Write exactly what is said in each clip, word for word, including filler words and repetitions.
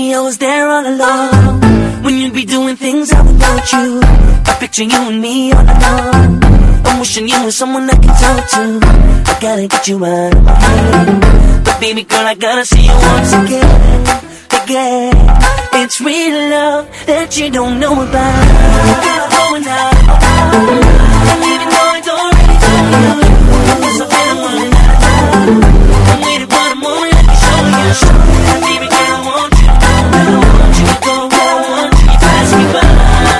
me I was there all along, when you'd be doing things I would want you. I picture you and me all along. I'm wishing you were someone I can talk to. I gotta get you out of my head, but baby girl, I gotta see you once again, again. It's real love that you don't know about. Girl, going out, and even though I don't really know you, cause I feel I'm running out of time. I'm waiting for the moment I can show you. And baby girl, I want you, I want you to go where I want you. You pass me by.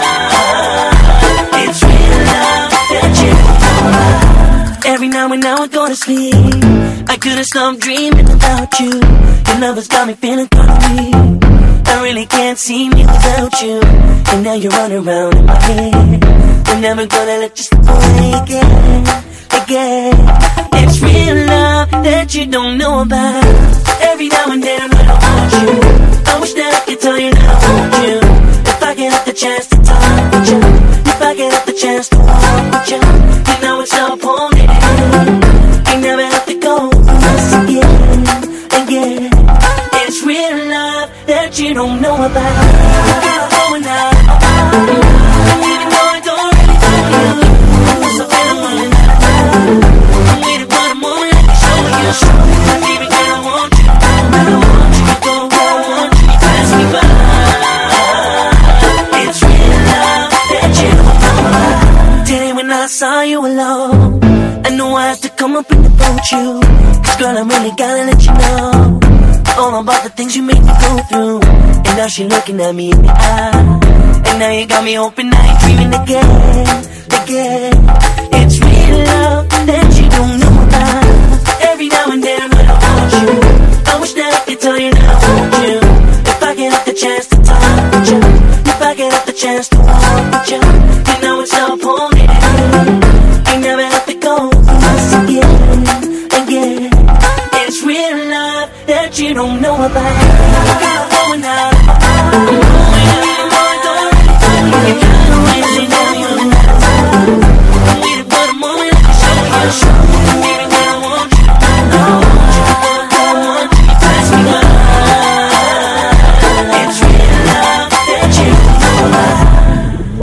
It's real love that you don't know about. Every now and now I go to sleep, I couldn't stop dreaming about you. Your love has got me feeling kind of weak. I really can't see me without you, and now you're running around in my head. I'm never gonna let you slip away again, again. It's real love that you don't know about. Every now and then I want you. I wish that I could tell you that I want you. If I get the chance to talk with you, if I get the chance to walk with you, you know it's all holding in. You never have to go once again, again. It's real love that you don't know about. Girl, going out, and even though I don't really know you, cause I feel I'm running out of time. I'm waiting for the moment I can show you. And baby girl, I want you, I want you to go where I want you. You pass me by. It's real love that you don't know about. Today when I saw you alone, I knew I had to come up and approach you, cause girl, I really gotta let you know all about the things you made me go through. And now she looking at me in the eye, and now you got me open night dreaming again, again. It's real love that you don't know about. Every now and then I want you. I wish that I could tell you that I want you. If I get the chance to talk with you, if I get the chance to walk